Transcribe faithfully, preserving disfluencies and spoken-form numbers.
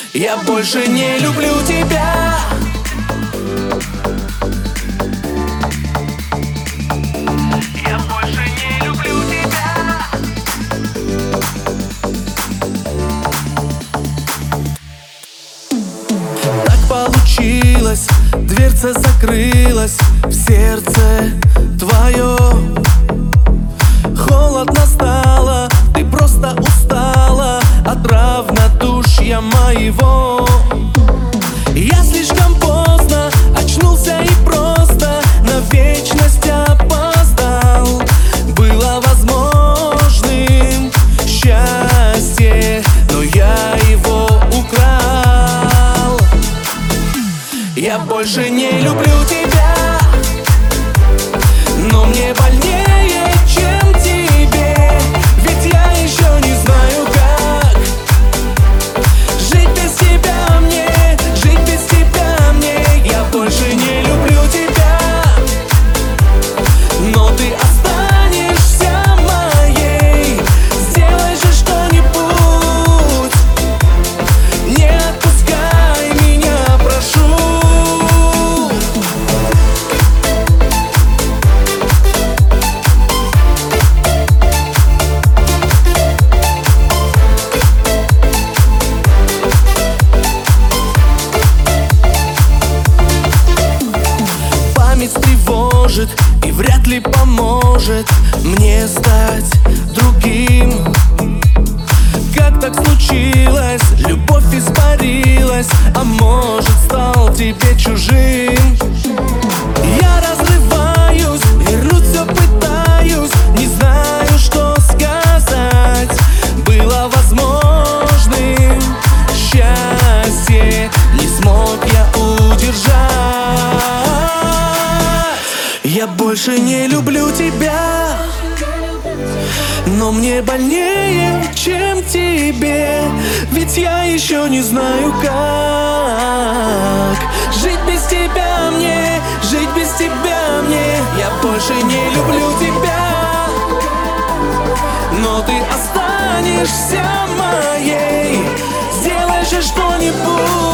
Я больше не люблю тебя. Я больше не люблю тебя. Так получилось, дверца закрылась в сердце твое. Холодно стало, ты просто устала от равнодушия моего. Я слишком поздно очнулся и просто на вечность опоздал. Было возможным счастье, но я его украл. Я больше не люблю тебя, но мне больнее, чем тебе. Ведь я еще не знаю, как жить без тебя мне, жить без тебя мне. Я больше не люблю тебя, но ты останешься моей. Сделай же что-нибудь, не отпускай меня, прошу. Память тревожит и вряд ли поможет мне стать другим. Как так случилось? Любовь испарилась, а может, стал тебе чужим. Я разрываюсь, вернуть все пытаюсь, не знаю, что сказать. Было возможным счастье, не смог я удержать. Я больше не люблю тебя, но мне больнее, чем тебе. Ведь я еще не знаю, как жить без тебя мне, жить без тебя мне. Я больше не люблю тебя, но ты останешься моей. Сделай же что-нибудь,